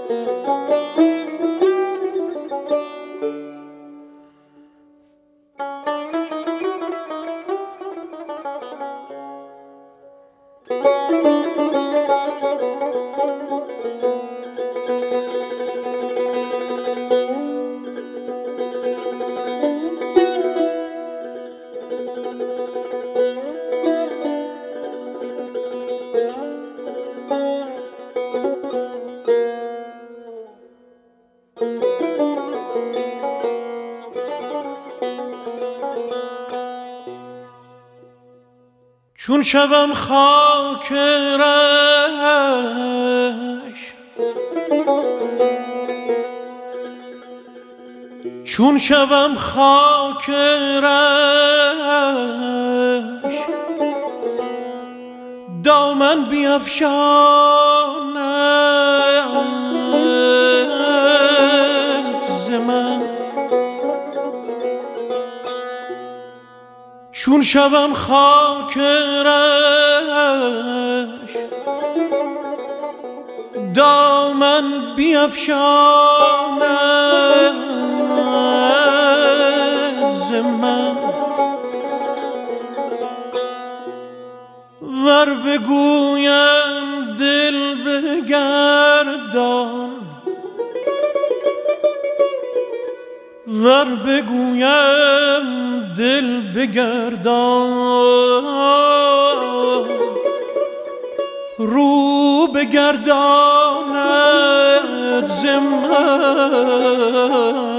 چون شوم خاک رهش، چون شوم خاک رهش، دامن بیفشاند ز من. چون شوم خاک رهش، دامن بیفشاند ز من. ور بگویم دل بگردان، ور بگویم دل بگردان، رو بگرداند ز من.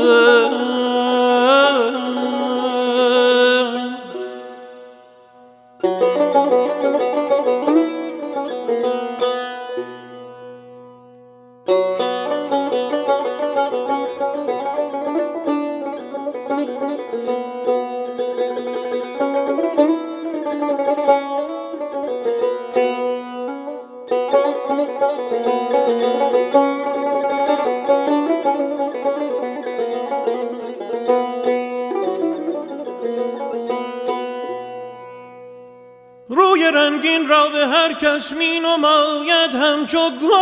روی رنگین را به هر کس می نماید همچو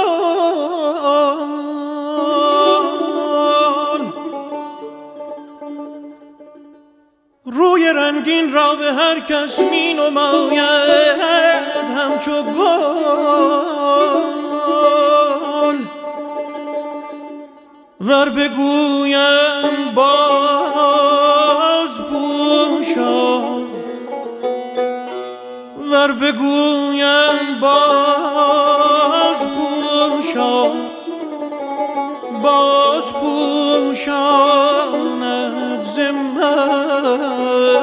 گل. روی رنگین را به هر کس می نماید همچو گل. ور بگویم باز پوشا، ور بگویم باز پوشا، باز پوشاند ز من.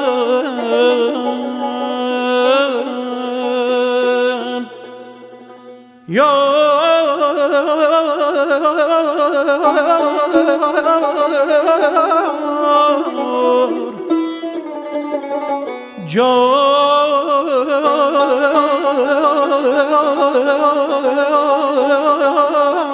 یا جان